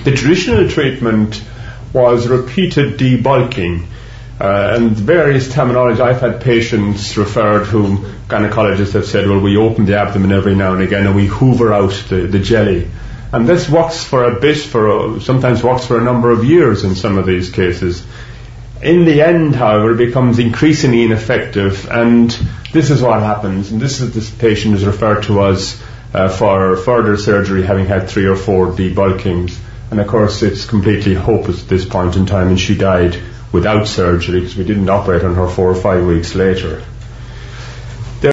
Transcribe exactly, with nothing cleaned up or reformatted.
The traditional treatment was repeated debulking, uh, and various terminology. I've had patients referred whom gynecologists have said, well, we open the abdomen every now and again and we hoover out the, the jelly. And this works for a bit, for a, sometimes works for a number of years in some of these cases. In the end, however, it becomes increasingly ineffective, and this is what happens. And this is this patient is referred to us uh, for further surgery, having had three or four debulkings. And of course, it's completely hopeless at this point in time, and she died without surgery because we didn't operate on her four or five weeks later.